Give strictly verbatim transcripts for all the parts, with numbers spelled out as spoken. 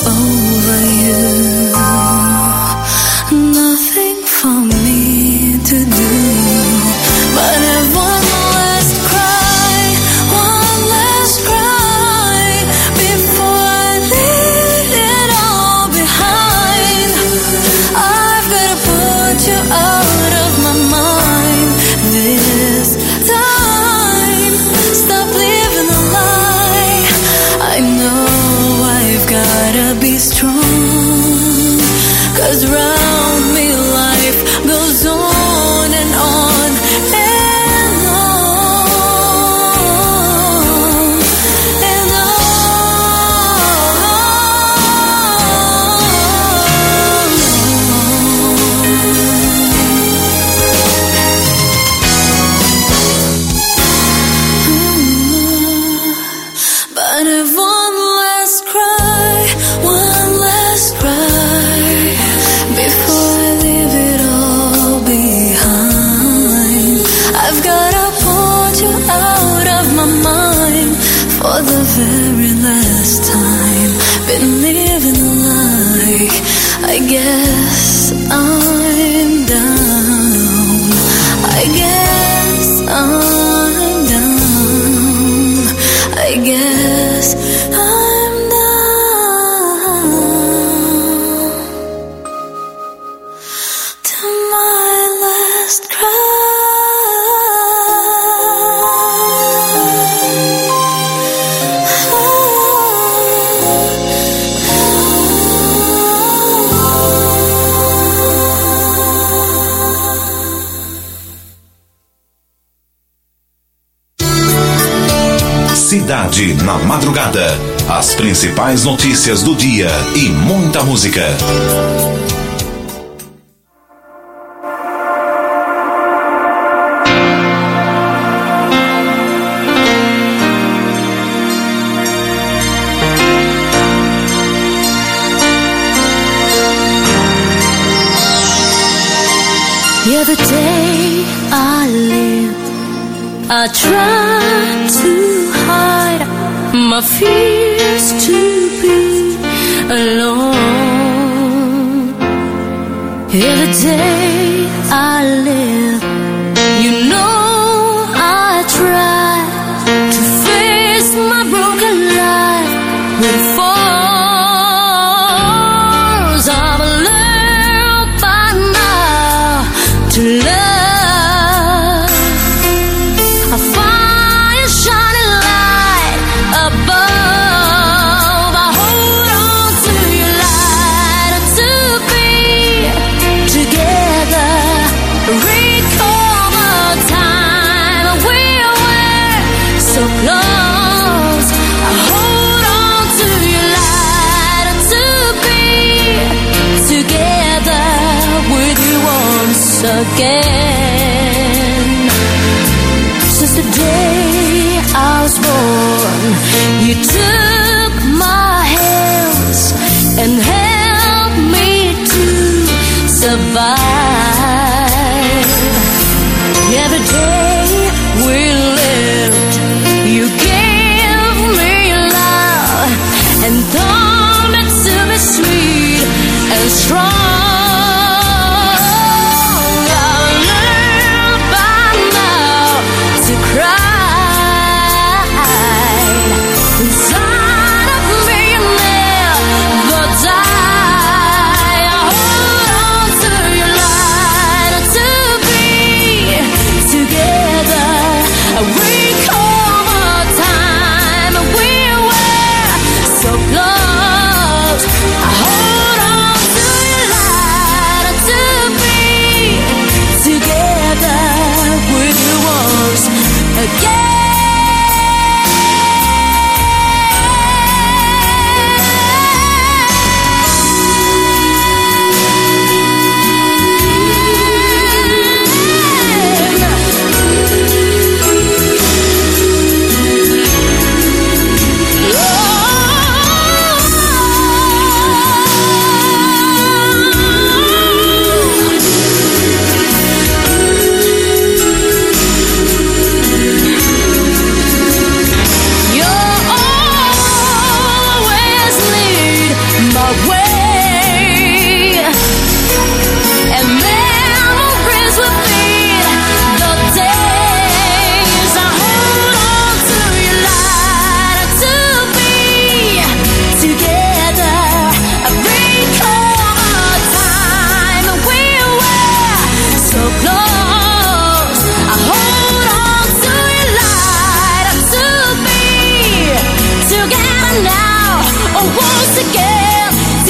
over you. Nothing for me to do but have one last cry, one last cry before I leave it all behind. I've gotta put you out of my mind this time. Stop living a lie. I know I've gotta be strong, 'cause round me life goes on and on and on and on. But if one last cry, one last cry before I leave it all behind. I've gotta put you out of my mind for the very last time. Been living a lie. I guess I'm down. I guess I'm down. I guess I'm down to my last Cidade na Madrugada. As principais notícias do dia e muita música. The other day I live, I try to hide my fears to be alone. The other day I live, you know I try to face my broken life with falls. I've learned by now to love. I find a shining light above. I hold on to your light to be together. Recall the time we were so close. I hold on to your light to be together with you once again. Since the day I was born, you took my hands and helped me to survive. Every day we lived, you gave me love and taught me to be sweet and strong.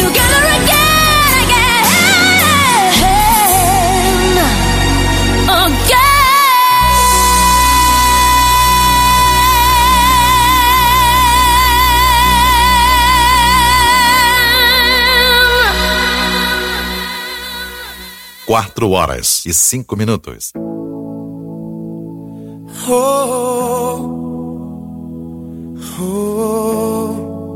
together again, again, again. Quatro horas e cinco minutos. Oh, oh.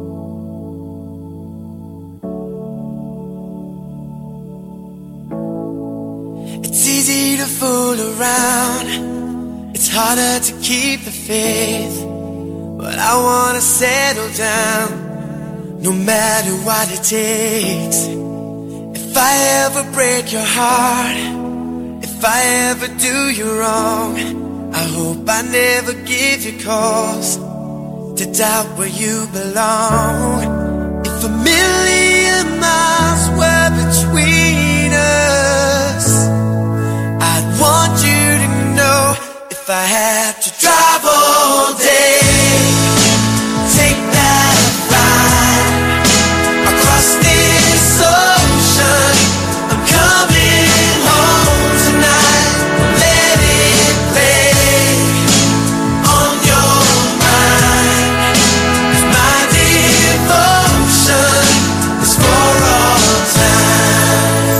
It's easy to fool around. It's harder to keep the faith. But I wanna settle down, no matter what it takes. If I ever break your heart, if I ever do you wrong, I hope I never give you cause to doubt where you belong. If a million miles were between us, I'd want you to know. If I had to drive all day, take that ride across this ocean, I'm coming home tonight. Let it play on your mind, 'cause my devotion is for all time.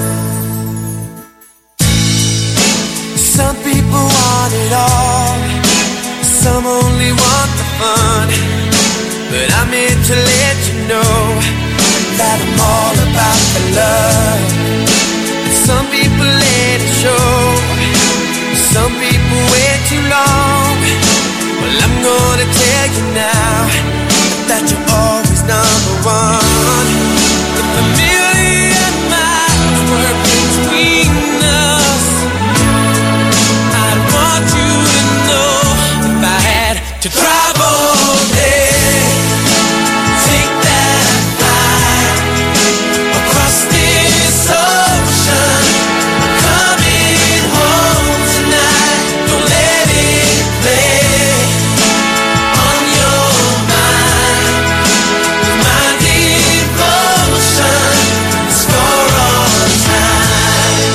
Some people want it all, some only want the fun, but I'm here to let you know that I'm all about the love. And some people let it show, some people wait too long. Well, I'm gonna tell you now that you're always number one. If a million miles were between us, I'd want you to know. If I had to drive all day, take that ride across this ocean, I'm coming home tonight. Don't let it play on your mind. My devotion is for all time.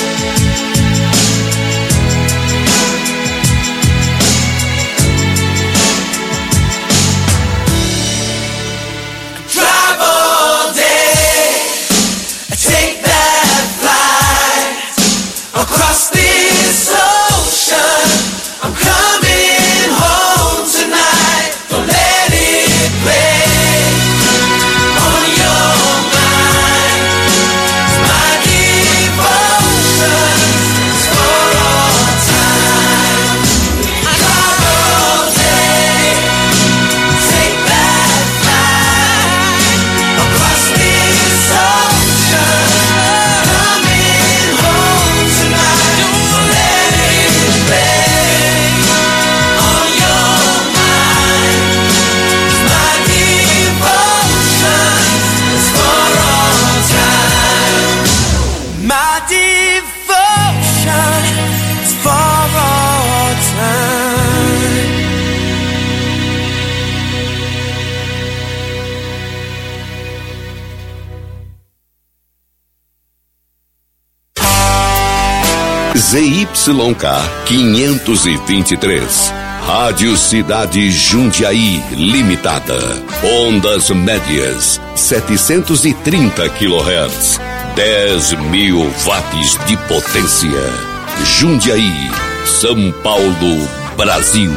Drive all day, take that flight across this ocean, I'm coming home tonight. Don't let it play on your mind. My devotion is for all time. Drive all day, take that flight across this ocean, coming home tonight. Don't let it play on your mind. My devotion is for all time. My devotion is for all time. Z Y K quinhentos e vinte e três, Rádio Cidade Jundiaí Limitada, ondas médias setecentos e trinta quilohertz, dez mil watts de potência. Jundiaí, São Paulo, Brasil.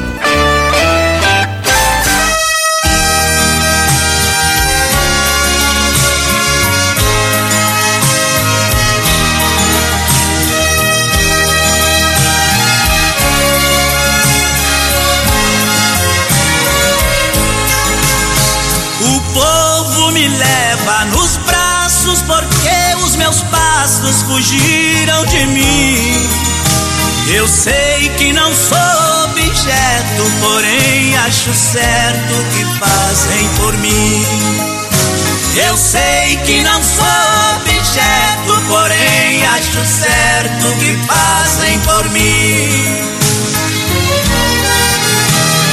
O povo me leva nos braços porque os meus passos fugiram de mim. Eu sei que não sou objeto, porém acho certo o que fazem por mim. Eu sei que não sou objeto, porém acho certo o que fazem por mim.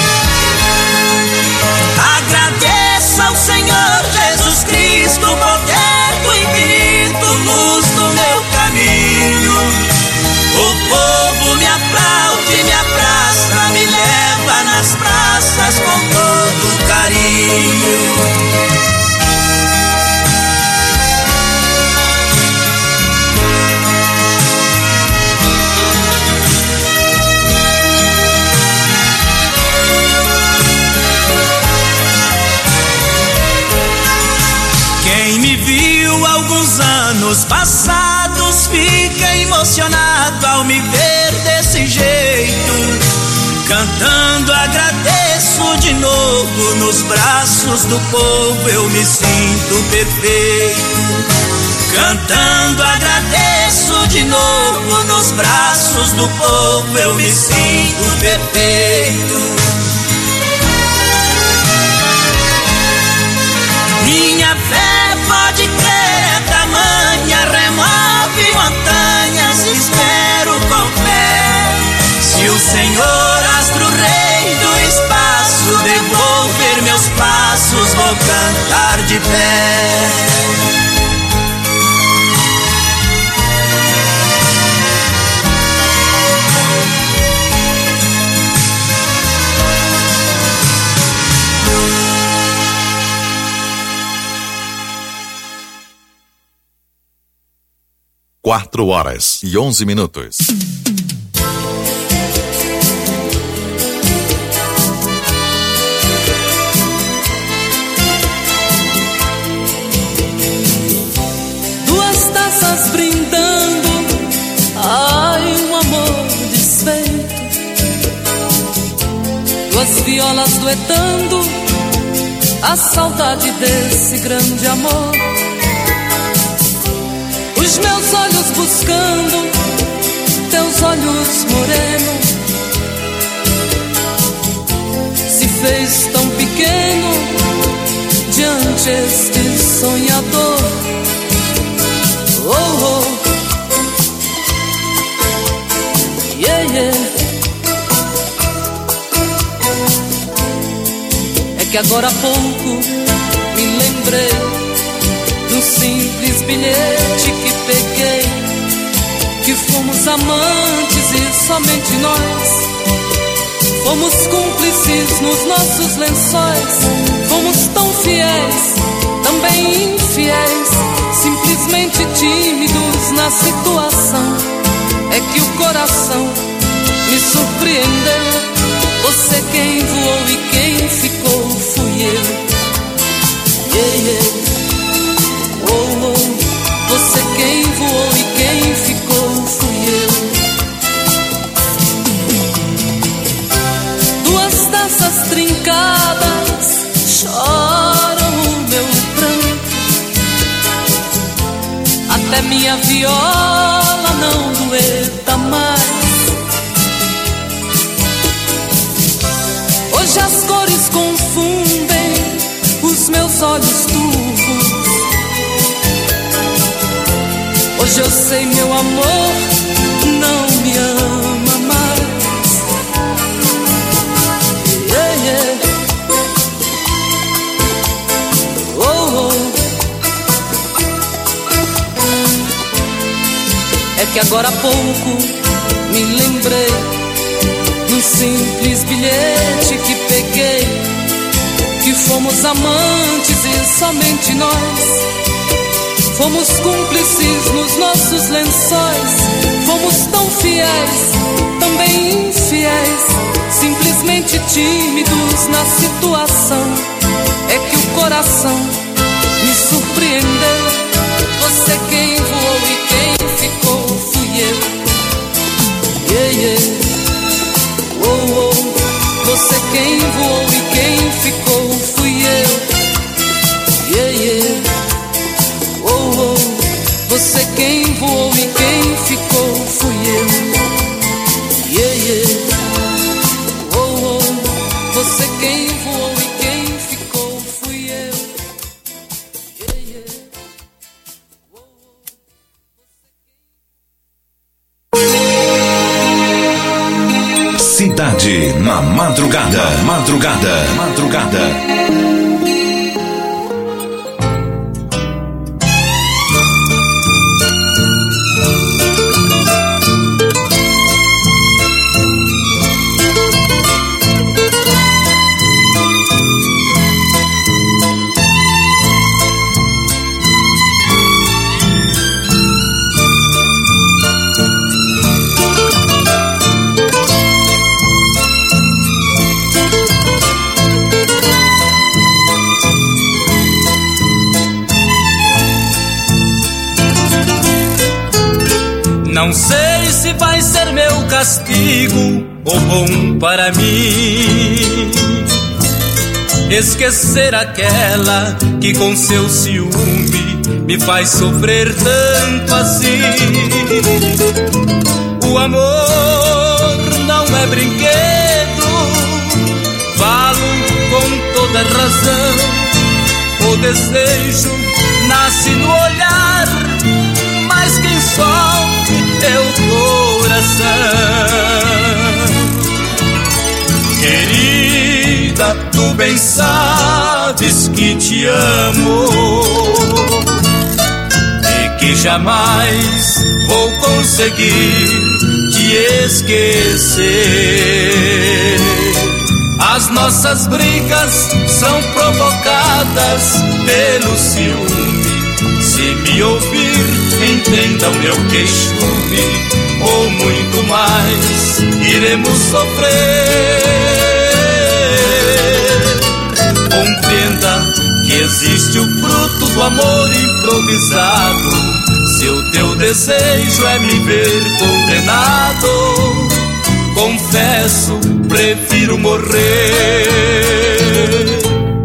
Agradeça ao Senhor Jesus Cristo porque Quem me viu alguns anos passados fica emocionado ao me ver desse jeito. Cantando agradeço de novo, nos braços do povo eu me sinto perfeito. Cantando agradeço de novo, nos braços do povo eu me sinto perfeito. Minha fé, pode crer, é tamanha, remove montanhas, espero com fé. Se o Senhor, astro rei do espaço, devolver meus passos, vou cantar de pé. Quatro horas e onze minutos. Duas taças brindando, ai, um amor desfeito. Duas violas duetando, a saudade desse grande amor. Os meus olhos buscando teus olhos morenos, se fez tão pequeno diante este sonhador. Oh, oh, yeah, yeah. É que agora há pouco me lembrei num simples bilhete que peguei, que fomos amantes e somente nós. Fomos cúmplices nos nossos lençóis, fomos tão fiéis, também infiéis, simplesmente tímidos na situação. É que o coração me surpreendeu, você quem voou e quem ficou fui eu. Yeah, yeah. Oh, oh, você quem voou e quem ficou fui eu. Duas taças trincadas choram o meu pranto, até minha viola não dueta mais. Hoje as cores confundem os meus olhos turvos. Hoje eu sei, meu amor não me ama mais. Yeah, yeah. Oh, oh. É que agora há pouco me lembrei num simples bilhete que peguei, que fomos amantes e somente nós. Fomos cúmplices nos nossos lençóis, fomos tão fiéis, também infiéis, simplesmente tímidos na situação. É que o coração me surpreendeu, você quem voou e quem ficou fui eu. Yeah, yeah. Oh, oh, você quem voou e quem ficou fui eu. Yeah, yeah. Oh, oh, você quem voou e quem ficou fui eu. Yeah, yeah. Oh, oh, você quem voou e quem ficou fui eu. Yeah, yeah. Oh, oh. Cidade na madrugada, madrugada, madrugada. Não sei se vai ser meu castigo ou bom para mim esquecer aquela que com seu ciúme me faz sofrer tanto assim. O amor não é brinquedo, falo com toda razão. O desejo nasce no olhar, mas quem sofre é o coração. Querida, tu bem sabes que te amo e que jamais vou conseguir te esquecer. As nossas brigas são provocadas pelo ciúme. Se me ouvir, entenda o meu queixume, ou muito mais iremos sofrer. Compreenda que existe o fruto do amor improvisado. Se o teu desejo é me ver condenado, confesso, prefiro morrer.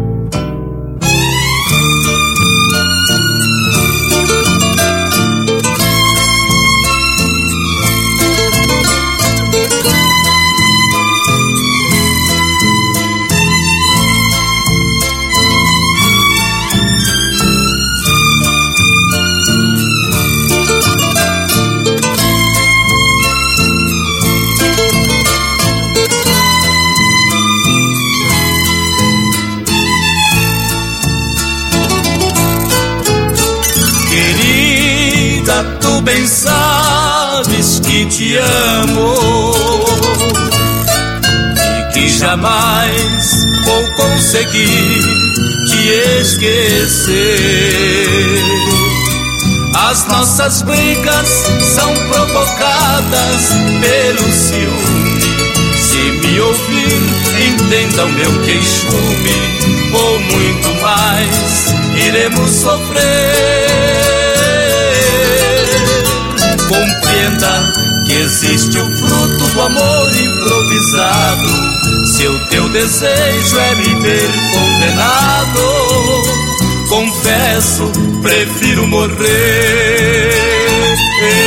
Tu bem sabes que te amo e que jamais vou conseguir te esquecer. As nossas brigas são provocadas pelo ciúme. Se me ouvir, entenda o meu queixume, ou muito mais iremos sofrer. Compreenda que existe o fruto do amor improvisado. Se o teu desejo é me ver condenado, confesso, prefiro morrer.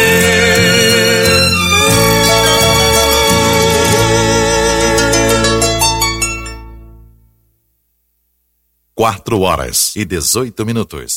Quatro horas e dezoito minutos.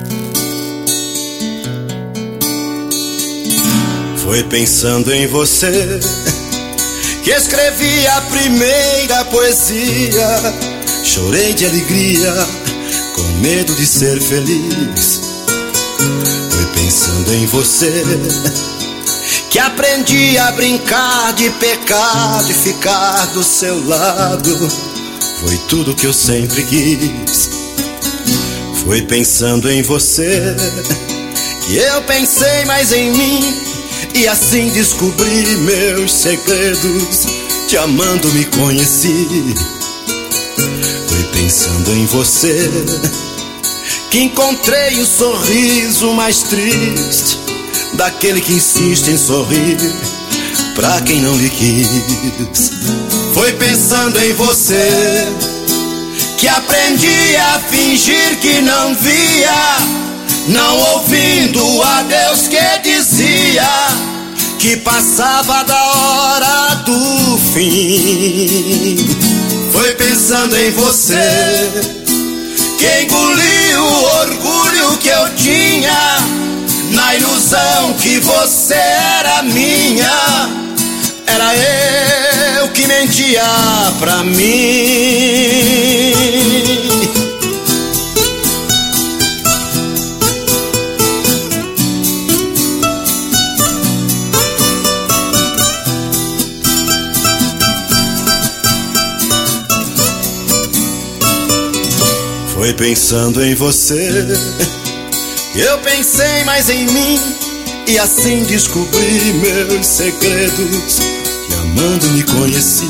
Foi pensando em você que escrevi a primeira poesia. Chorei de alegria, com medo de ser feliz. Foi pensando em você que aprendi a brincar de pecar, de ficar do seu lado. Foi tudo que eu sempre quis. Foi pensando em você que eu pensei mais em mim, e assim descobri meus segredos. Te amando me conheci. Foi pensando em você que encontrei o sorriso mais triste daquele que insiste em sorrir pra quem não lhe quis. Foi pensando em você que aprendi a fingir que não via, não ouvindo a Deus que dizia que passava da hora do fim. Foi pensando em você que engoli o orgulho que eu tinha, na ilusão que você era minha. Era eu que mentia pra mim. Foi pensando em você que eu pensei mais em mim, e assim descobri meus segredos. Te amando me conheci.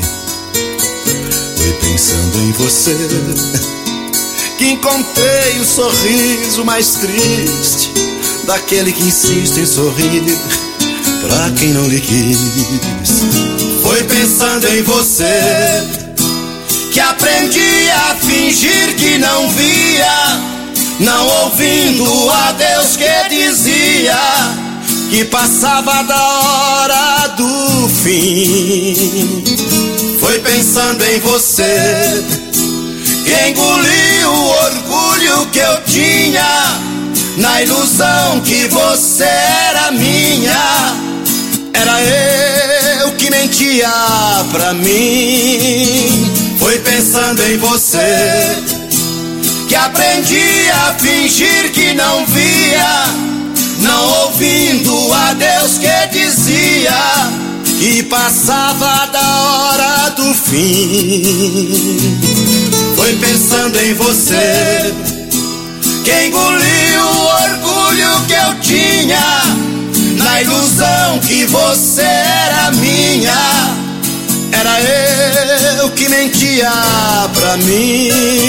Foi pensando em você que encontrei o sorriso mais triste daquele que insiste em sorrir pra quem não lhe quis. Foi pensando em você que aprendi a fingir que não via, não ouvindo a Deus que dizia que passava da hora do fim. Foi pensando em você que engoli o orgulho que eu tinha, na ilusão que você era minha. Era eu que mentia pra mim. Foi pensando em você que aprendi a fingir que não via, não ouvindo a Deus que dizia que passava da hora do fim. Foi pensando em você que engoliu o orgulho que eu tinha, na ilusão que você era minha. Era eu que mentia pra mim.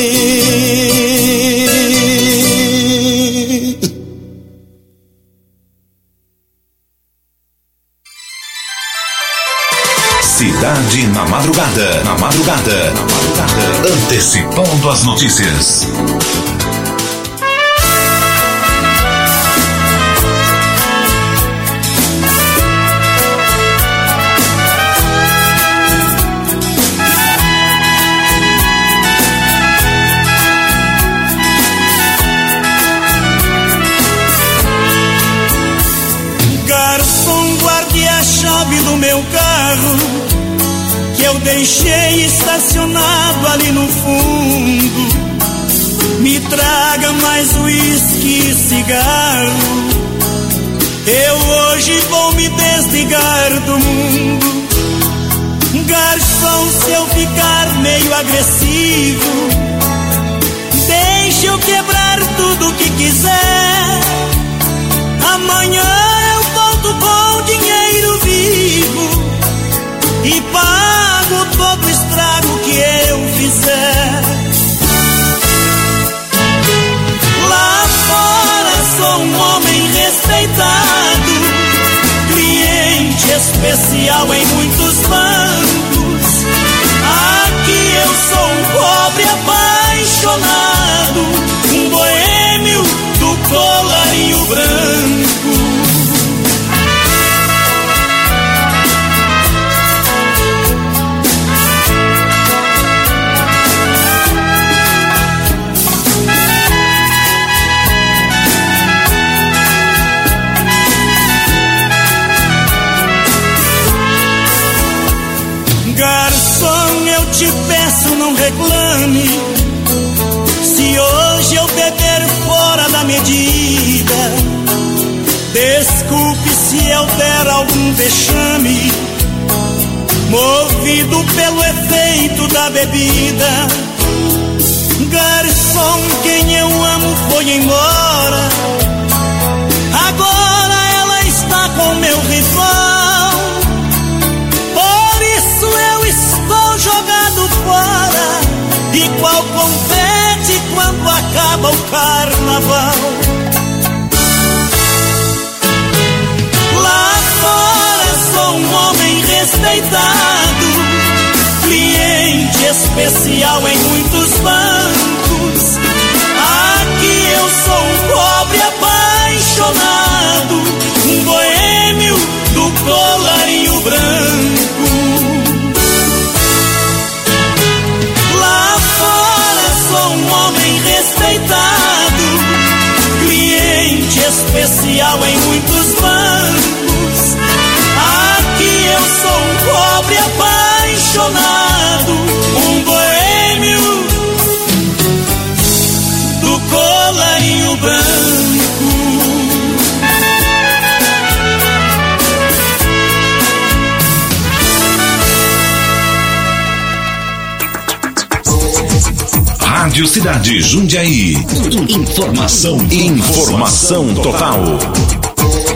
Cidade na madrugada, na madrugada, na madrugada, antecipando as notícias. Do meu carro que eu deixei estacionado ali no fundo, me traga mais uísque e cigarro. Eu hoje vou me desligar do mundo. Garçom, se eu ficar meio agressivo, deixa eu quebrar tudo que quiser. Amanhã eu volto com dinheiro vivo e pago todo o estrago que eu fizer. Lá fora sou um homem respeitado, cliente especial em muitos bancos. Aqui eu sou um pobre apaixonado, um boêmio do colarinho branco. Garçom, eu te peço, não reclame se hoje eu beber fora da medida. Desculpe se eu der algum vexame, movido pelo efeito da bebida. Garçom, quem eu amo foi embora, agora ela está com meu rival. Jogado fora, igual confete quando acaba o carnaval. Lá fora sou um homem respeitado, cliente especial em muitos bancos. Aqui eu sou um pobre apaixonado, um boêmio do colarinho branco. Um homem respeitado, cliente especial em muitos bancos. Aqui eu sou um pobre apaixonado, um boêmio do colarinho branco. Rádio Cidade Jundiaí. Informação, informação total.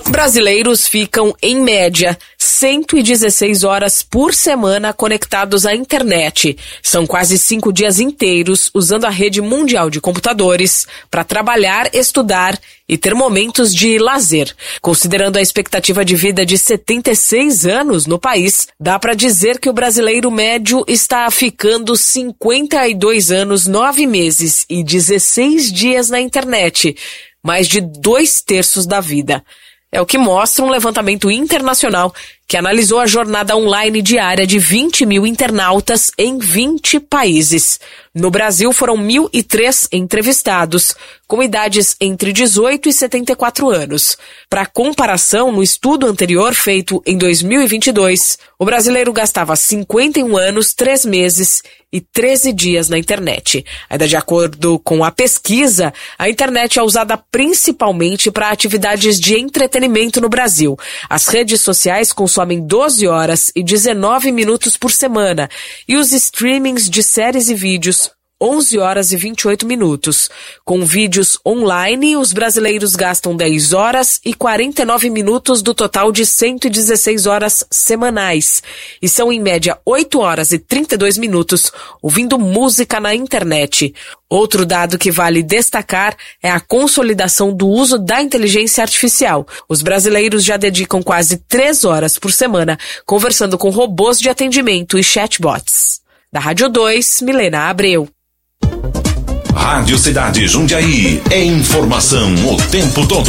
Brasileiros ficam, em média, cento e dezesseis horas por semana conectados à internet. São quase cinco dias inteiros usando a rede mundial de computadores para trabalhar, estudar e ter momentos de lazer. Considerando a expectativa de vida de setenta e seis anos no país, dá para dizer que o brasileiro médio está ficando cinquenta e dois anos, nove meses e dezesseis dias na internet, mais de dois terços da vida. É o que mostra um levantamento internacional que analisou a jornada online diária de vinte mil internautas em vinte países. No Brasil foram mil e três entrevistados, com idades entre dezoito e setenta e quatro anos. Para comparação, no estudo anterior feito em dois mil e vinte e dois, o brasileiro gastava cinquenta e um anos, três meses e treze dias na internet. Ainda de acordo com a pesquisa, a internet é usada principalmente para atividades de entretenimento no Brasil. As redes sociais consomem doze horas e dezenove minutos por semana e os streamings de séries e vídeos onze horas e vinte e oito minutos. Com vídeos online, os brasileiros gastam dez horas e quarenta e nove minutos do total de cento e dezesseis horas semanais. E são, em média, oito horas e trinta e dois minutos ouvindo música na internet. Outro dado que vale destacar é a consolidação do uso da inteligência artificial. Os brasileiros já dedicam quase três horas por semana conversando com robôs de atendimento e chatbots. Da Rádio dois, Milena Abreu. Rádio Cidade Jundiaí. É informação o tempo todo.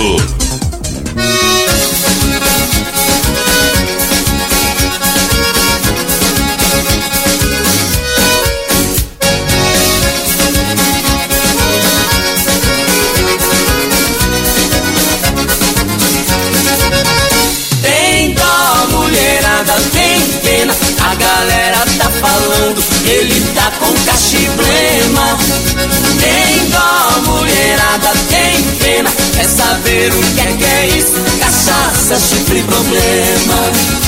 Tem dó, mulherada, tem pena. A galera tá falando, ele tá com cachiblema. Tem dó, mulherada, tem pena. Quer saber o que é que é isso? Cachaça, chifre, problema.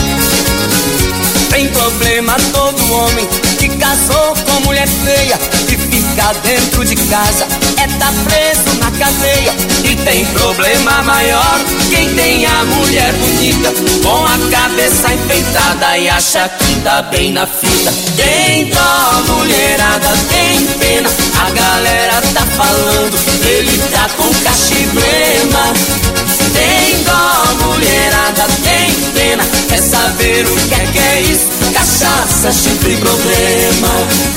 Tem problema todo homem que casou com mulher feia e fica dentro de casa, é tá preso na cadeia. E tem problema maior quem tem a mulher bonita com a cabeça enfeitada e acha que tá bem na fita. Tem dó, mulherada, tem pena. A galera tá falando, ele tá com cachiblema. Tem dó, mulherada, tem pena. Quer saber o que é que é isso? Cachaça, chifre, problema.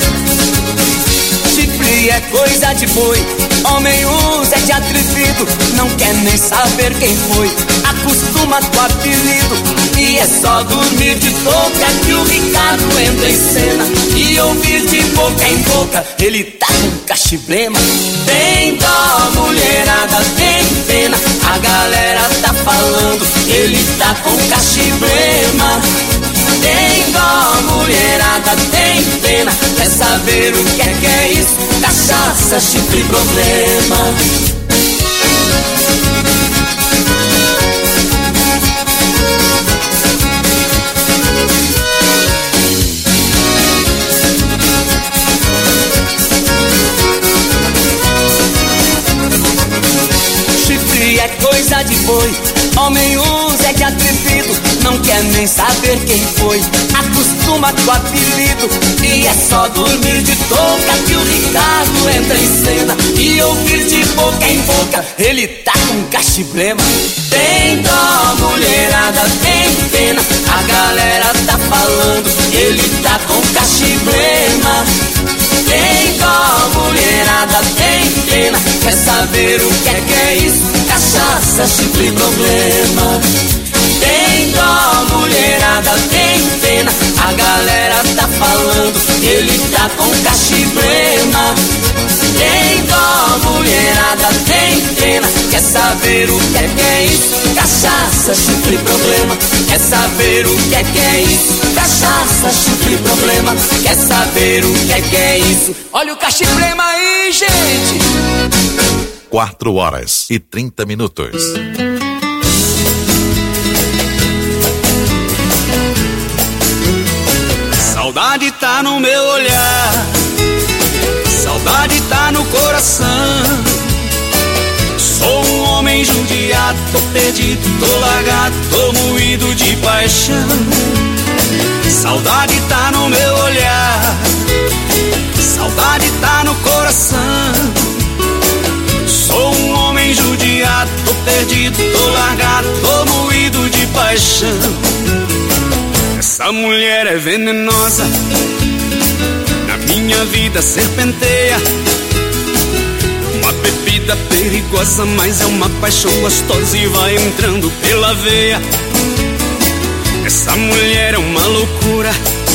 Chifre é coisa de boi, homem usa é de atrevido, não quer nem saber quem foi, acostuma com o apelido. E é só dormir de boca que o Ricardo entra em cena, e ouvir de boca em boca, ele tá com cachiblema. Tem dó, mulherada, tem pena. A galera tá falando, ele tá com cachiblema. Tem dó, mulherada, tem pena. Quer saber o que é que é isso? Cachaça, chifre, problema. Chifre é coisa de boi, homem usa é de atrevido, não quer nem saber quem foi, acostuma com o apelido. E é só dormir de touca que o Ricardo entra em cena, e ouvir de boca em boca, ele tá com cachiblema. Tem dó, mulherada, tem pena. A galera tá falando, ele tá com cachiblema. Tem dó, mulherada, tem pena. Quer saber o que é que é isso? Cachaça, chifre, problema. Tem dó, mulherada, tem pena. A galera tá falando, ele tá com cachiblema. Tem dó, mulherada, tem pena. Quer saber o que é que é isso? Cachaça, chifre, problema. Quer saber o que é que é isso? Cachaça, chifre, problema. Quer saber o que é que é isso? Olha o cachiblema aí, gente. Quatro horas e trinta minutos. Saudade tá no meu olhar, saudade tá no coração. Sou um homem judiado judiado, tô perdido, tô largado, tô moído de paixão. Saudade tá no meu olhar, saudade tá no coração. Sou um homem judiado, tô perdido, tô largado, tô moído de paixão. Essa mulher é venenosa, na minha vida serpenteia. Uma bebida perigosa, mas é uma paixão gostosa e vai entrando pela veia. Essa mulher é uma loucura,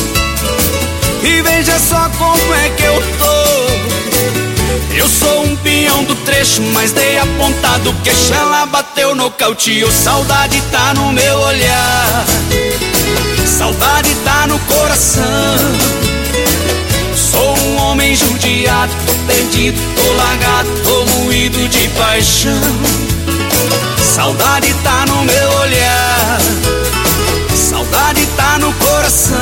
e veja só como é que eu tô. Eu sou um peão do trecho, mas dei a ponta do queixo. Ela bateu, nocauteou, saudade tá no meu olhar, saudade tá no coração. Sou um homem judiado, tô perdido, tô largado, tô moído de paixão. Saudade tá no meu olhar, saudade tá no coração.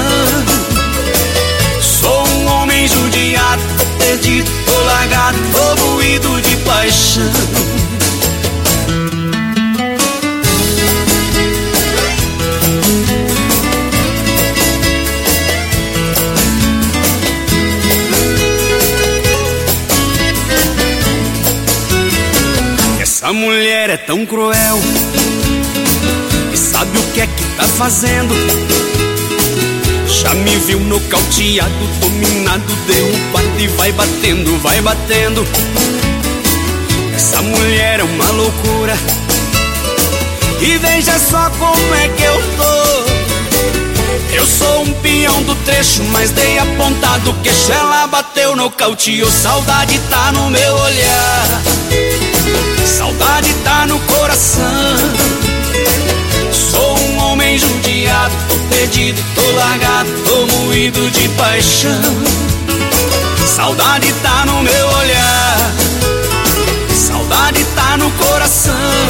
Sou um homem judiado, tô perdido, tô largado, tô moído de paixão. Essa mulher é tão cruel, e sabe o que é que tá fazendo? Já me viu nocauteado, dominado, derrubado e vai batendo, vai batendo. Essa mulher é uma loucura, e veja só como é que eu tô. Eu sou um peão do trecho, mas dei a ponta do queixo. Ela bateu, nocauteou, saudade tá no meu olhar, saudade tá no coração. Sou um homem judiado, tô perdido, tô largado, tô moído de paixão. Saudade tá no meu olhar, saudade tá no coração.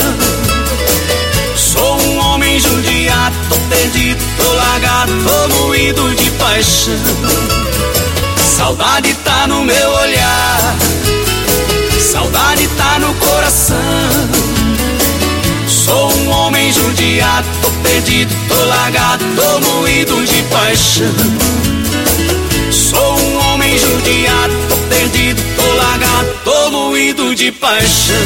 Sou um homem judiado, tô perdido, tô largado, tô moído de paixão. Saudade tá no meu olhar, saudade tá no coração. Sou um homem judiado, tô perdido, tô largado, tô moído de paixão. Sou um homem judiado, tô perdido, tô largado, tô moído de paixão.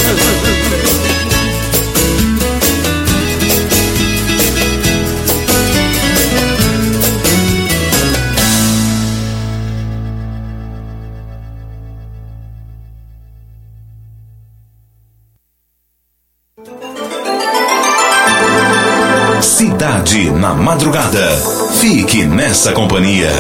Cidade na Madrugada. Fique nessa companhia.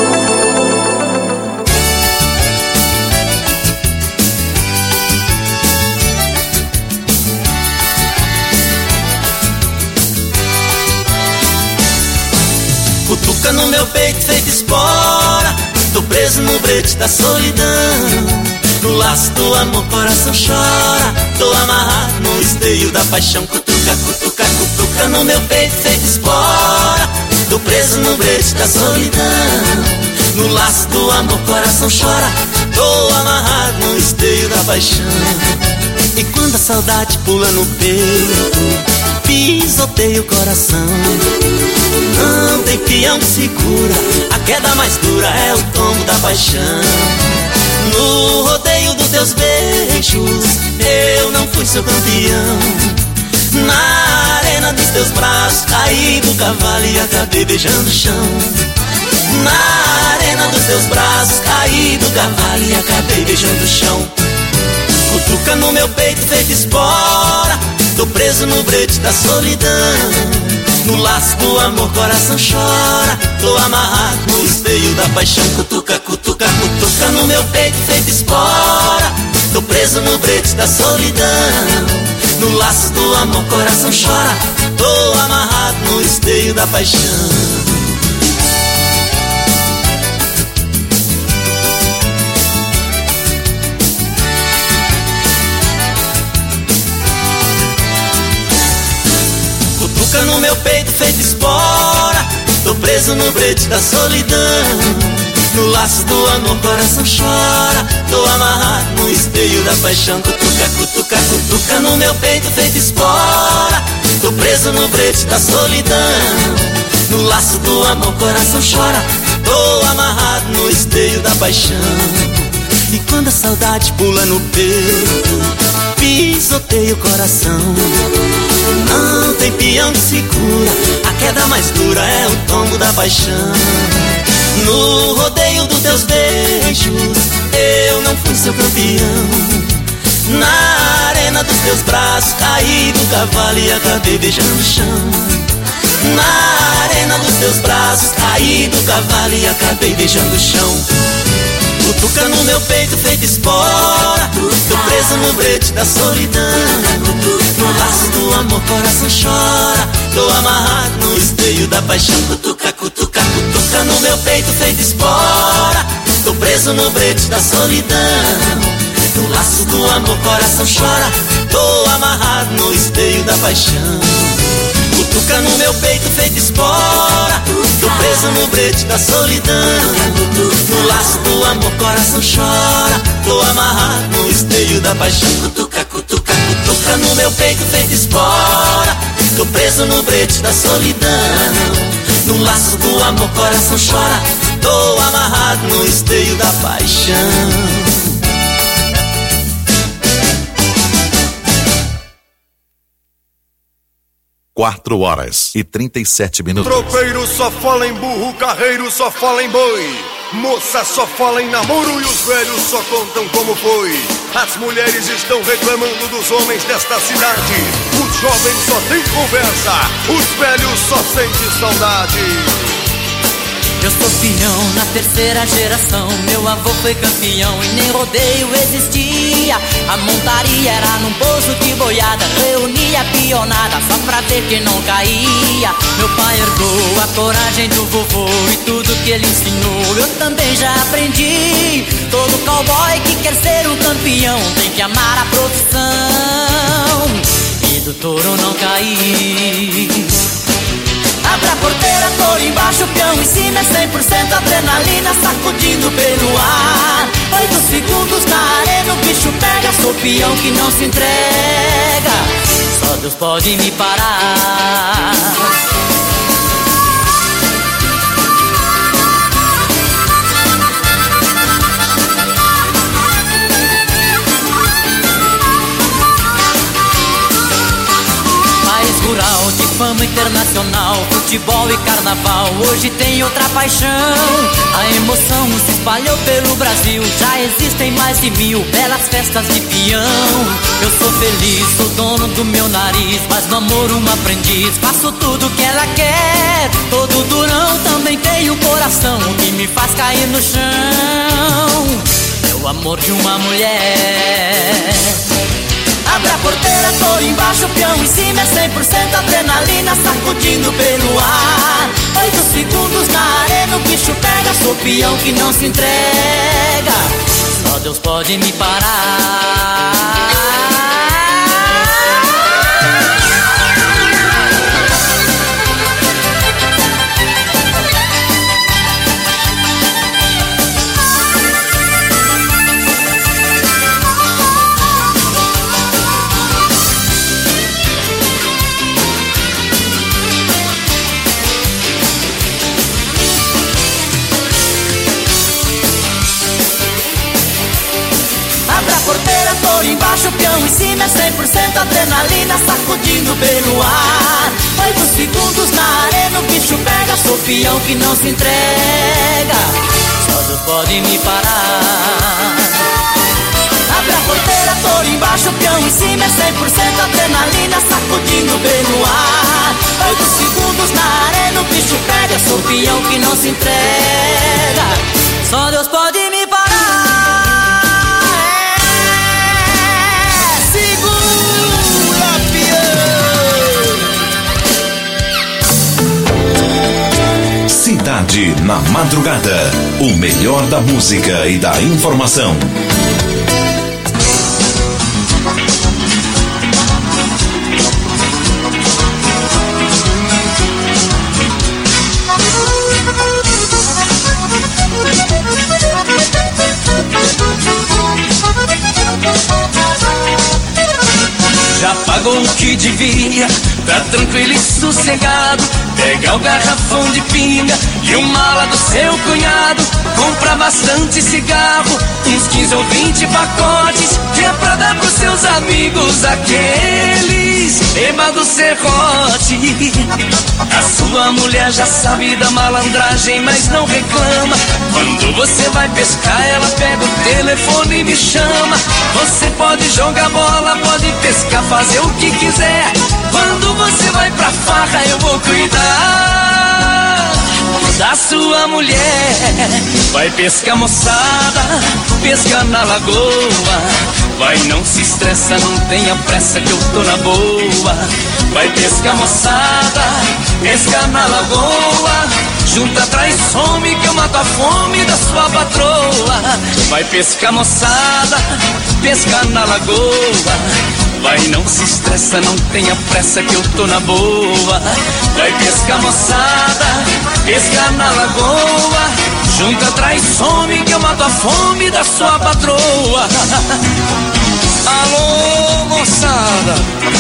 Cutuca no meu peito feito espora, tô preso no brete da solidão. No laço do amor coração chora, tô amarrado no esteio da paixão. Cutuca, cutuca, cutuca no meu peito feito espora, tô preso no brete da solidão. No laço do amor coração chora, tô amarrado no esteio da paixão. E quando a saudade pula no peito, pisoteia o coração. Não tem peão que segura, a queda mais dura é o tombo da paixão. No rodeio dos teus beijos, eu não fui seu campeão. Na arena dos teus braços, caí do cavalo e acabei beijando o chão. Na arena dos teus braços, caí do cavalo e acabei beijando o chão. Cutuca no meu peito feito espora, tô preso no brete da solidão. No laço do amor coração chora, tô amarrado no esteio da paixão. Cutuca, cutuca, cutuca no meu peito feito espora, tô preso no brete da solidão. No laço do amor coração chora, tô amarrado no esteio da paixão. Cutuca no meu peito feito espora, tô preso no brete da solidão. No laço do amor coração chora. Tô amarrado no esteio da paixão. Cutuca, cutuca, cutuca no meu peito feito espora. Tô preso no brete da solidão. No laço do amor coração chora. Tô amarrado no esteio da paixão. E quando a saudade pula no peito, pisoteia o coração. Não tem peão que segura, a queda mais dura é o tombo da paixão. No rodeio dos teus beijos, eu não fui seu campeão. Na arena dos teus braços, caí do cavalo e acabei beijando o chão. Na arena dos teus braços, caí do cavalo e acabei beijando o chão. Cutuca no meu peito feito espora. Tô preso no brete da solidão. No laço do amor coração chora. Tô amarrado no esteio da paixão. Cutuca, cutuca, cutuca no meu peito feito espora. Tô preso no brete da solidão. No laço do amor coração chora. Tô amarrado no esteio da paixão. Cutuca no meu peito feito espora. Tô preso no brete da solidão. No laço do amor coração chora. Tô amarrado no esteio da paixão. Cutuca, cutuca, cutuca no meu peito feito espora. Tô preso no brete da solidão. No laço do amor coração chora. Tô amarrado no esteio da paixão. Quatro horas e trinta e sete minutos. Tropeiro só fala em burro, carreiro só fala em boi. Moça só fala em namoro e os velhos só contam como foi. As mulheres estão reclamando dos homens desta cidade. Os jovens só têm conversa, os velhos só sentem saudade. Eu sou peão na terceira geração. Meu avô foi campeão e nem rodeio existia. A montaria era num poço de boiada. Reunia a pionada só pra ver que não caía. Meu pai herdou a coragem do vovô e tudo que ele ensinou eu também já aprendi. Todo cowboy que quer ser um campeão tem que amar a profissão e do touro não cair. Abre a porteira, touro embaixo, peão em cima, é cem por cento adrenalina sacudindo pelo ar. Oito segundos na arena, o bicho pega, sou peão que não se entrega. Só Deus pode me parar. Rural de fama internacional, futebol e carnaval, hoje tem outra paixão. A emoção se espalhou pelo Brasil, já existem mais de mil belas festas de peão. Eu sou feliz, sou dono do meu nariz, mas no amor um aprendiz, faço tudo que ela quer. Todo durão também tem um coração que me faz cair no chão. É o amor de uma mulher. Abre a porteira, touro embaixo, peão em cima, é cem por cento adrenalina sacudindo pelo ar. Oito segundos na arena, o bicho pega, sou peão que não se entrega. Só Deus pode me parar. Touro embaixo, peão em cima, é cem por cento adrenalina sacudindo pelo ar. Oito segundos na arena, o bicho pega, sou peão que não se entrega. Só Deus pode me parar. Abre a porteira, touro embaixo, peão em cima, é cem por cento adrenalina sacudindo pelo ar. Oito segundos na arena, o bicho pega, sou peão que não se entrega. Só Deus pode me parar. Cidade na Madrugada. O melhor da música e da informação. pagou o que devia, tá tranquilo e sossegado. Pega o garrafão de pinga e o mala do seu cunhado. Compra bastante cigarro, uns quinze ou vinte pacotes, que é pra dar pros seus amigos, aqueles bêbados serrote. A sua mulher já sabe da malandragem, mas não reclama. Quando você vai pescar, ela pega o telefone e me chama. Você pode jogar bola, pode pescar, fazer o que quiser. Quando você vai pra farra, eu vou cuidar da sua mulher. Vai pescar, moçada, pesca na lagoa. Vai, não se estressa, não tenha pressa que eu tô na boa. Vai pescar, moçada, pesca na lagoa. Junta, traz, some, que eu mato a fome da sua patroa. Vai pescar, moçada, pesca na lagoa. Vai, não se estressa, não tenha pressa que eu tô na boa. Vai pescar, moçada, pesca na lagoa. Junta, traz, some, que eu mato a fome da sua patroa. Alô, moçada,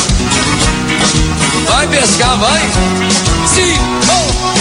vai pescar, vai. Sim, oh.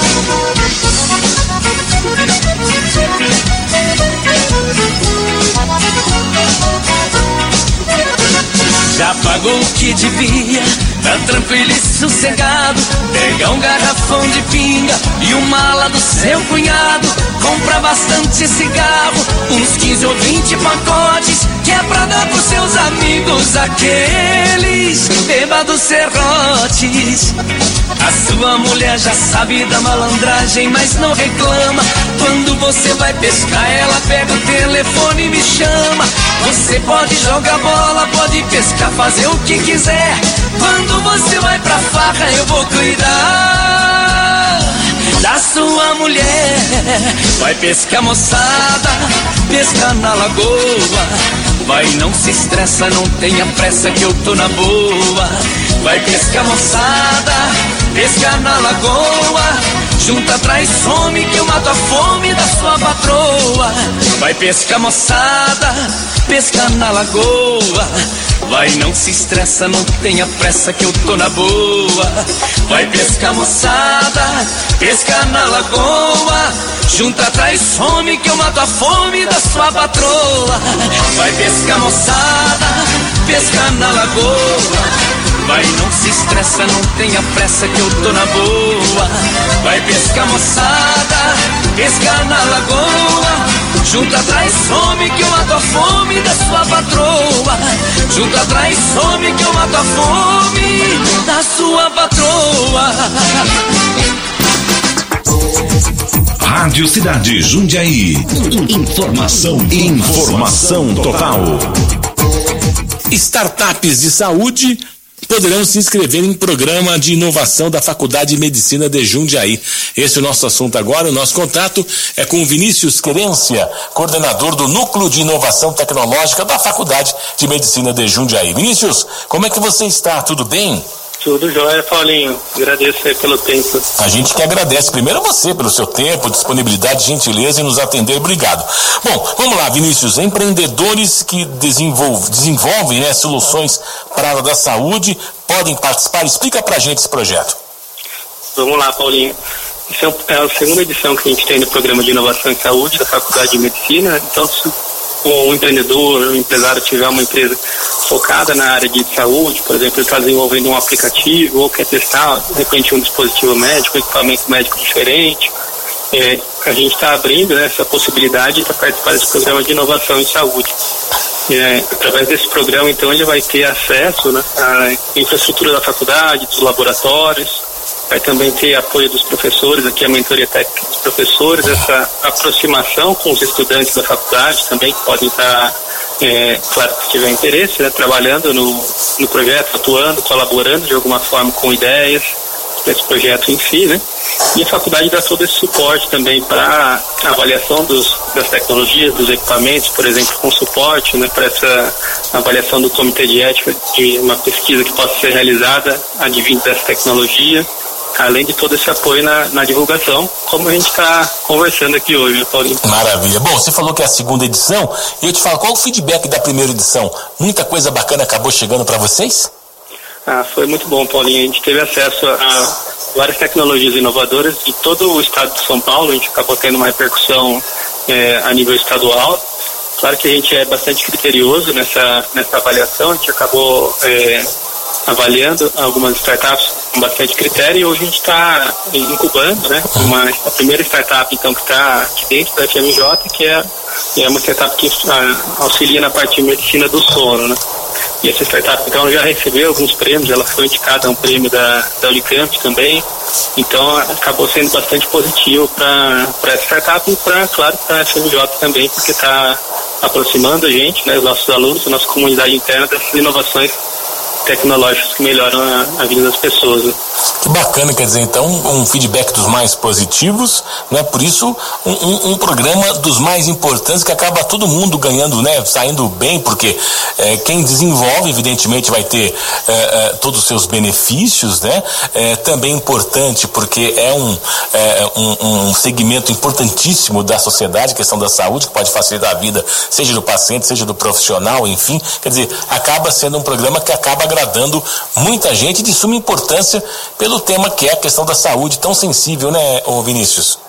Já pagou o que devia, tá tranquilo e sossegado. Pega um garrafão de pinga e o mala do seu cunhado. Compra bastante cigarro, uns quinze ou vinte pacotes, que é pra dar pros seus amigos, aqueles bêbados serrotes. A sua mulher já sabe da malandragem, mas não reclama. Quando você vai pescar, ela pega o telefone e me chama. Você pode jogar bola, pode pescar, fazer o que quiser. Quando você vai pra farra, eu vou cuidar da sua mulher. Vai pescar, moçada, pesca na lagoa. Vai, não se estressa, não tenha pressa que eu tô na boa. Vai pescar, moçada, pesca na lagoa. Junta, traz, some, que eu mato a fome da sua patroa. Vai pescar, moçada, pesca na lagoa. Vai, não se estressa, não tenha pressa que eu tô na boa. Vai pescar, moçada, pesca na lagoa. Junta, traz, some, que eu mato a fome da sua patroa. Vai pescar, moçada, pesca na lagoa. Vai, não se estressa, não tenha pressa que eu tô na boa. Vai pescar, moçada, pesca na lagoa. Junta, traz, some, que eu mato a fome da sua patroa. Junta, traz, some, que eu mato a fome da sua patroa. Rádio Cidade Jundiaí. Informação, informação total. Startups de saúde poderão se inscrever em programa de inovação da Faculdade de Medicina de Jundiaí. Esse é o nosso assunto agora. O nosso contato é com o Vinícius Querência, coordenador do Núcleo de Inovação Tecnológica da Faculdade de Medicina de Jundiaí. Vinícius, como é que você está? Tudo bem? Tudo jóia, Paulinho. Agradeço aí pelo tempo. A gente que agradece. Primeiro você pelo seu tempo, disponibilidade, gentileza em nos atender. Obrigado. Bom, vamos lá, Vinícius. Empreendedores que desenvolvem, desenvolvem né, soluções para a área da saúde podem participar. Explica pra gente esse projeto. Vamos lá, Paulinho. Essa é a segunda edição que a gente tem do Programa de Inovação em Saúde da Faculdade de Medicina. Então, se um empreendedor, um empresário tiver uma empresa focada na área de saúde, por exemplo, ele está desenvolvendo um aplicativo ou quer testar, de repente, um dispositivo médico, um equipamento médico diferente, é, a gente está abrindo né, essa possibilidade para participar desse programa de inovação em saúde. É, através desse programa, então, ele vai ter acesso né, à infraestrutura da faculdade, dos laboratórios, vai também ter apoio dos professores, aqui a mentoria técnica dos professores, essa aproximação com os estudantes da faculdade também, que podem estar, é, claro, se tiver interesse, né, trabalhando no, no projeto, atuando, colaborando de alguma forma com ideias desse projeto em si, né? E a faculdade dá todo esse suporte também para a avaliação dos, das tecnologias, dos equipamentos, por exemplo, com suporte, né, para essa avaliação do comitê de ética de uma pesquisa que possa ser realizada advindo dessa tecnologia, além de todo esse apoio na, na divulgação, como a gente está conversando aqui hoje, Paulinho. Maravilha. Bom, você falou que é a segunda edição, e eu te falo, qual o feedback da primeira edição? Muita coisa bacana acabou chegando para vocês? Ah, foi muito bom, Paulinho. A gente teve acesso a várias tecnologias inovadoras de todo o estado de São Paulo. A gente acabou tendo uma repercussão é, a nível estadual. Claro que a gente é bastante criterioso nessa, nessa avaliação. A gente acabou é, avaliando algumas startups com bastante critério e hoje a gente está incubando, né? Uma, a primeira startup, então, que está aqui dentro da F M J, que é, é uma startup que a, auxilia na parte de medicina do sono, né? E essa startup, então, já recebeu alguns prêmios, ela foi indicada a um prêmio da, da Unicamp também, então acabou sendo bastante positivo para essa startup e, pra, claro, para a F M J também, porque está aproximando a gente, né, os nossos alunos, a nossa comunidade interna dessas inovações tecnológicos que melhoram a, a vida das pessoas. Né? Que bacana, quer dizer, então, um feedback dos mais positivos, né? Por isso, um, um, um programa dos mais importantes que acaba todo mundo ganhando, né? Saindo bem, porque é, quem desenvolve, evidentemente, vai ter é, é, todos os seus benefícios, né? É também importante porque é um, é, um, um segmento importantíssimo da sociedade, questão da saúde, que pode facilitar a vida, seja do paciente, seja do profissional, enfim, quer dizer, acaba sendo um programa que acaba agradando muita gente de suma importância pelo tema que é a questão da saúde tão sensível, né, ô Vinícius?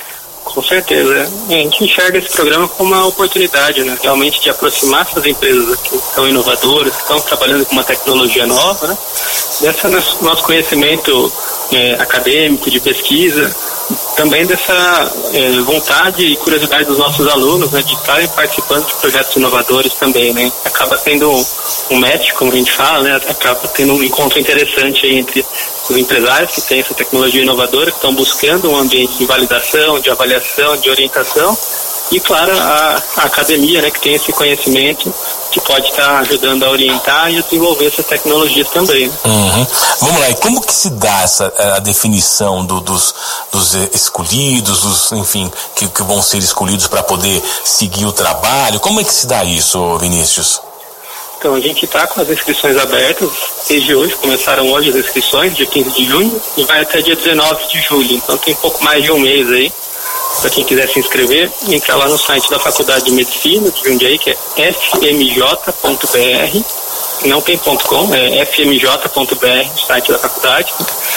Com certeza. A gente enxerga esse programa como uma oportunidade, né, realmente de aproximar essas empresas que são inovadoras, que estão trabalhando com uma tecnologia nova, né, dessa nosso conhecimento é, acadêmico, de pesquisa, também dessa é, vontade e curiosidade dos nossos alunos, né, de estarem participando de projetos inovadores também, né, acaba sendo um, um match, como a gente fala, né, acaba tendo um encontro interessante aí entre os empresários que têm essa tecnologia inovadora, que estão buscando um ambiente de validação, de avaliação, de orientação, e claro, a, a academia, né, que tem esse conhecimento, que pode estar ajudando a orientar e a desenvolver essas tecnologias também. Uhum. Vamos lá, e como que se dá essa, a definição do, dos, dos escolhidos, dos, enfim, que, que vão ser escolhidos para poder seguir o trabalho? Como é que se dá isso, Vinícius? Então, a gente está com as inscrições abertas desde hoje, começaram hoje as inscrições, dia quinze de junho, e vai até dia dezenove de julho, então tem pouco mais de um mês aí. Para quem quiser se inscrever, entra lá no site da Faculdade de Medicina de Jundiaí, que é f m j ponto b r, não tem ponto .com, é f m j ponto b r, o site da faculdade.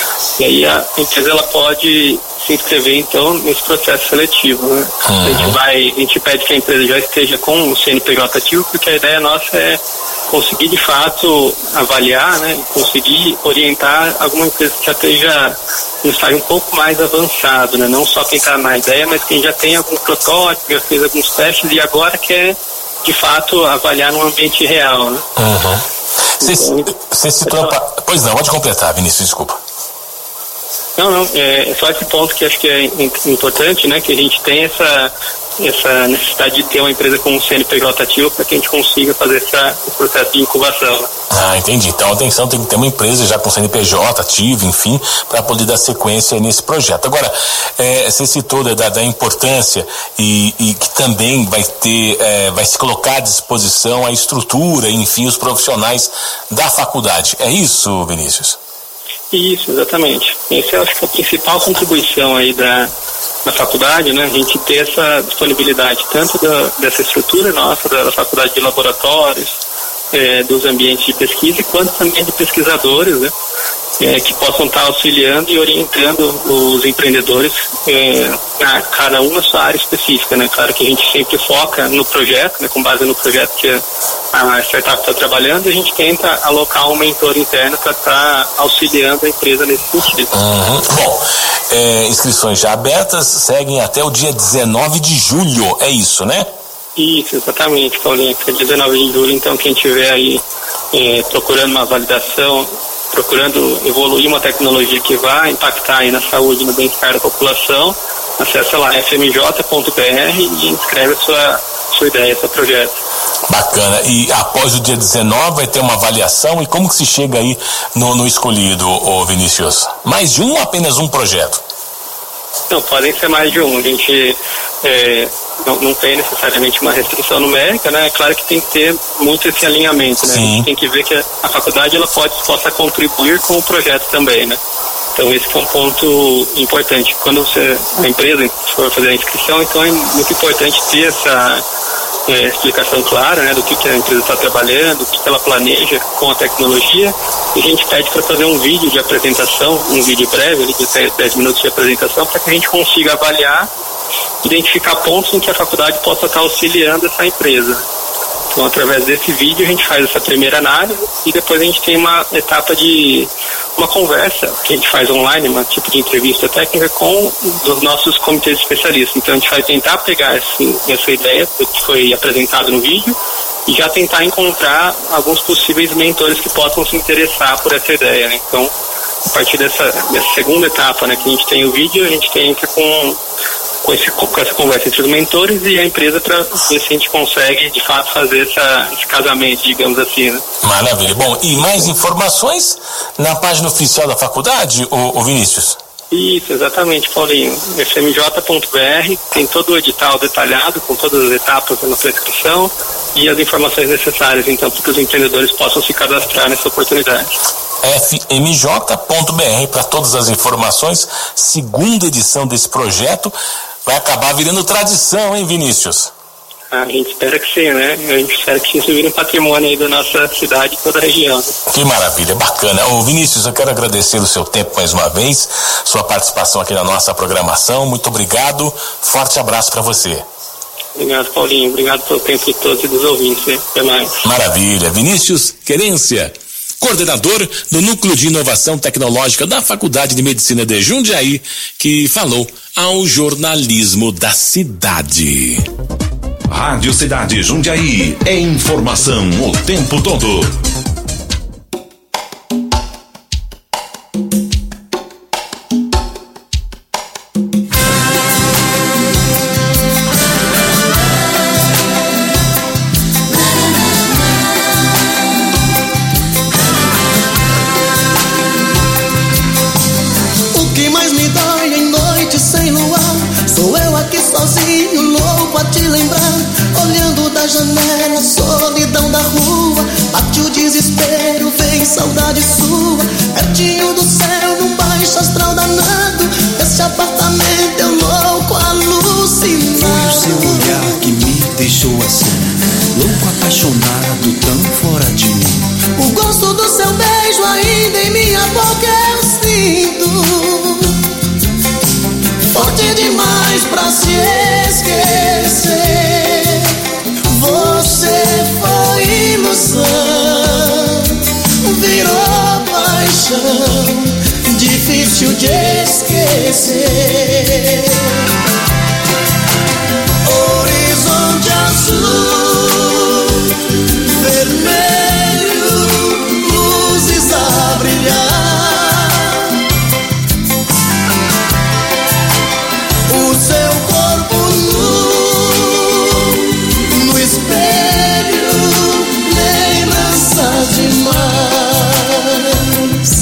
E aí a empresa ela pode se inscrever, então, nesse processo seletivo. Né? Uhum. A gente vai, a gente pede que a empresa já esteja com o C N P J ativo, porque a ideia nossa é conseguir, de fato, avaliar, né, conseguir orientar alguma empresa que já esteja no estágio um pouco mais avançado, né? Não só quem está na ideia, mas quem já tem algum protótipo, já fez alguns testes e agora quer, de fato, avaliar num ambiente real. Né? Uhum. Você então, citou... Só... Pois não, pode completar, Vinícius, desculpa. Não, não, é só esse ponto que acho que é importante, né, que a gente tem essa, essa necessidade de ter uma empresa com um C N P J ativo para que a gente consiga fazer essa, esse processo de incubação. Ah, entendi. Então, atenção, tem que ter uma empresa já com C N P J ativo, enfim, para poder dar sequência nesse projeto. Agora, é, você citou da, da importância e, e que também vai ter, é, vai se colocar à disposição a estrutura, enfim, os profissionais da faculdade. É isso, Vinícius? Isso, exatamente. Essa eu acho que é a principal contribuição aí da, da faculdade, né? A gente ter essa disponibilidade tanto da, dessa estrutura nossa, da, da faculdade de laboratórios, é, dos ambientes de pesquisa, quanto também de pesquisadores, né? É, que possam estar auxiliando e orientando os empreendedores é, a cada um na sua área específica, né? Claro que a gente sempre foca no projeto, né? Com base no projeto que a startup está trabalhando, a gente tenta alocar um mentor interno para estar auxiliando a empresa nesse sentido. Uhum. Bom, é, inscrições já abertas, seguem até o dia dezenove de julho, é isso, né? Isso, exatamente, Paulinho, é dia dezenove de julho, então quem tiver aí é, procurando uma validação, procurando evoluir uma tecnologia que vai impactar aí na saúde e no bem-estar da população, acessa lá f m j ponto b r e inscreve a sua, sua ideia, seu projeto. Bacana. E após o dia dezenove vai ter uma avaliação, e como que se chega aí no, no escolhido, ô Vinícius? Mais de um ou apenas um projeto? Não, podem ser mais de um. A gente é, não, não tem necessariamente uma restrição numérica, né? É claro que tem que ter muito esse alinhamento, né? Sim. A gente tem que ver que a, a faculdade ela pode, possa contribuir com o projeto também, né? Então esse é um ponto importante. Quando você, a empresa for fazer a inscrição, então é muito importante ter essa, é, explicação clara, né, do que, que a empresa está trabalhando, o que, que ela planeja com a tecnologia, e a gente pede para fazer um vídeo de apresentação, um vídeo breve, ali, de dez minutos de apresentação, para que a gente consiga avaliar, identificar pontos em que a faculdade possa estar auxiliando essa empresa. Então, através desse vídeo, a gente faz essa primeira análise e depois a gente tem uma etapa de uma conversa que a gente faz online, um tipo de entrevista técnica com os nossos comitês de especialistas. Então, a gente vai tentar pegar esse, essa ideia que foi apresentada no vídeo e já tentar encontrar alguns possíveis mentores que possam se interessar por essa ideia, né? Então, a partir dessa, dessa segunda etapa, né, que a gente tem o vídeo, a gente tem que com Com, esse, com essa conversa entre os mentores e a empresa para ver se a gente consegue de fato fazer essa, esse casamento, digamos assim, né? Maravilha. Bom, e mais informações na página oficial da faculdade, o, o Vinícius? Isso, exatamente, Paulinho. f m j ponto b r tem todo o edital detalhado com todas as etapas da nossa inscrição e as informações necessárias, então, para que os empreendedores possam se cadastrar nessa oportunidade. f m j ponto b r para todas as informações. Segunda edição desse projeto vai acabar virando tradição, hein, Vinícius? A gente espera que sim, né? A gente espera que isso vire um patrimônio aí da nossa cidade e toda a região. Que maravilha, bacana. Ô, Vinícius, eu quero agradecer o seu tempo mais uma vez, sua participação aqui na nossa programação. Muito obrigado, forte abraço para você. Obrigado, Paulinho. Obrigado pelo tempo de todos e dos ouvintes. Né? Até mais. Maravilha. Vinícius Querência, coordenador do Núcleo de Inovação Tecnológica da Faculdade de Medicina de Jundiaí, que falou ao jornalismo da cidade. Rádio Cidade Jundiaí, é informação o tempo todo. O que mais me dói em noite sem luar, sou eu aqui sozinho, louco a te lembrar. Olhando da janela, a solidão da rua, bate o desespero, vem saudade sua. Pertinho do céu, num baixo astral danado, esse apartamento eu louco alucinado. Foi o seu olhar que me deixou assim, louco apaixonado, tão fora de mim. O gosto do seu beijo ainda em minha boca eu sinto, forte demais pra se esquecer. Você foi ilusão, virou paixão, difícil de esquecer. Horizonte azul, vermelho, luzes a brilhar. O seu corpo nu, no espelho, lembranças demais.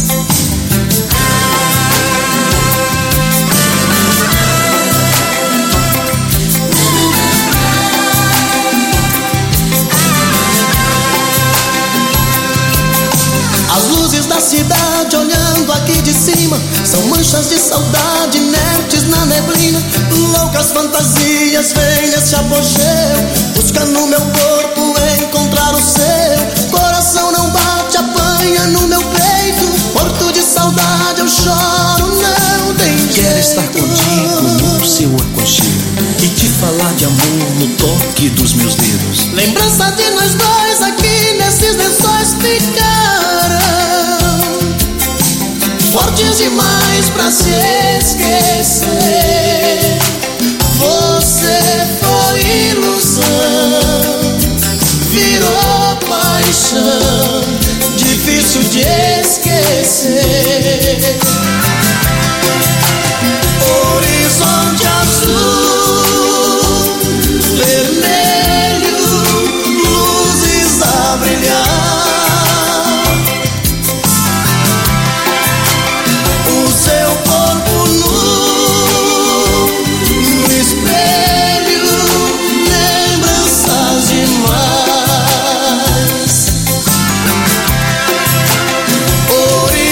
As luzes da cidade olhando aqui de cima são manchas de saudade inertes na neblina. Loucas fantasias vêm nesse apogeu, busca no meu corpo encontrar o seu. Coração não bate, apanha no meu peito, morto de saudade eu choro, não tem jeito. Quero estar contigo no seu aconchego e te falar de amor no toque dos meus dedos. Lembrança de nós dois aqui nesses lençóis ficaram, fortes demais pra se esquecer. Você foi ilusão, virou paixão, difícil de esquecer. Horizonte azul, vermelho, luzes a brilhar. O seu corpo nu, no espelho, lembranças demais. Horizonte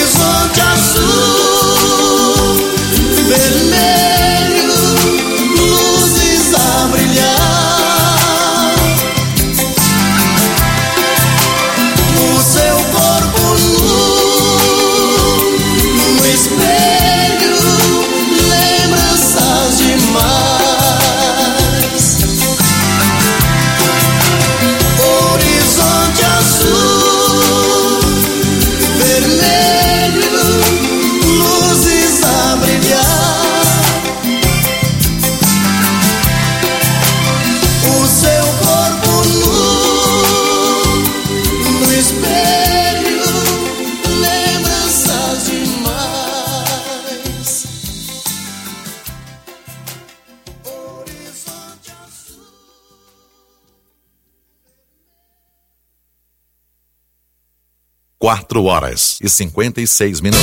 quatro horas e cinquenta e seis minutos.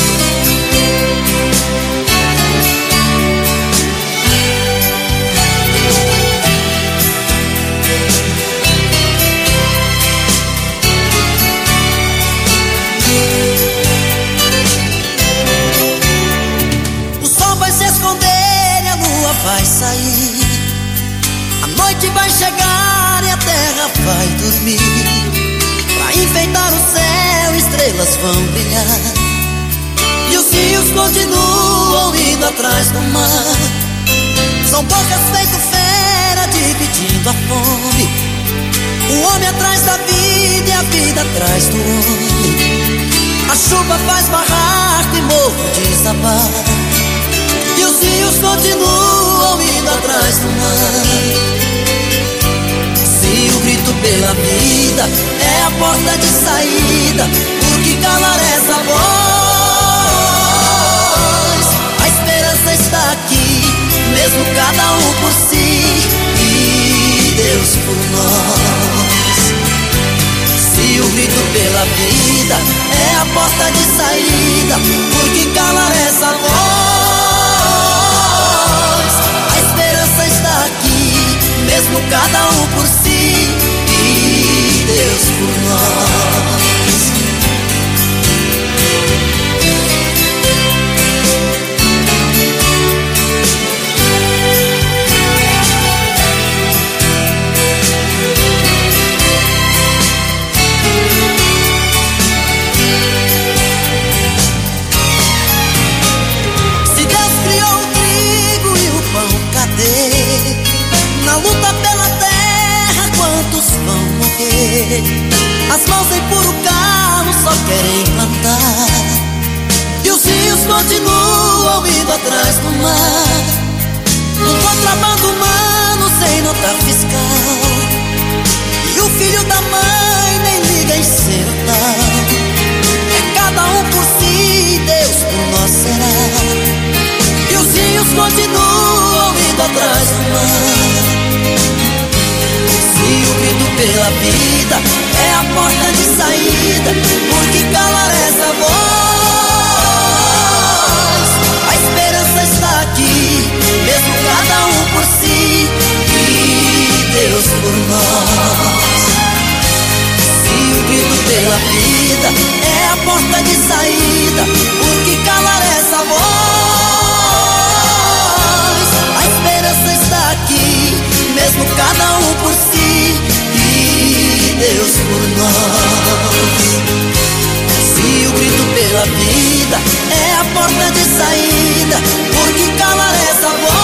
Vai sair, a noite vai chegar e a terra vai dormir. Pra enfeitar o céu, estrelas vão brilhar e os rios continuam indo atrás do mar. São bocas feito fera, dividindo a fome. O homem atrás da vida e a vida atrás do homem. A chuva faz barraco e morro desabar, e os rios continuam indo atrás do mar. Se o grito pela vida é a porta de saída, por que calar essa voz? A esperança está aqui, mesmo cada um por si e Deus por nós. Se o grito pela vida é a porta de saída, por que calar essa voz? Está aqui, mesmo cada um por si e Deus por nós. Se Deus criou o trigo e o pão, cadê? Na luta pela terra, quantos vão morrer? As mãos empurram o carro, só querem plantar, e os rios continuam indo atrás do mar. Um contrabando humano sem nota fiscal, e o filho da mãe nem liga em ser tal. É cada um por si, Deus por nós será, e os rios continuam indo atrás do mar. Se o grito pela vida é a porta de saída, por que calar essa voz? A esperança está aqui, mesmo cada um por si e Deus por nós. Se o grito pela vida é a porta de saída, por que calar essa voz? A esperança está aqui, mesmo cada um por si e Deus por nós. Se o grito pela vida é a porta de saída, por que calar essa voz?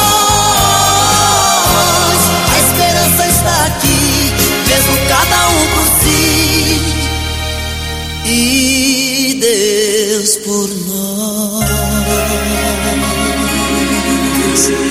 A esperança está aqui, mesmo cada um por si e Deus por nós.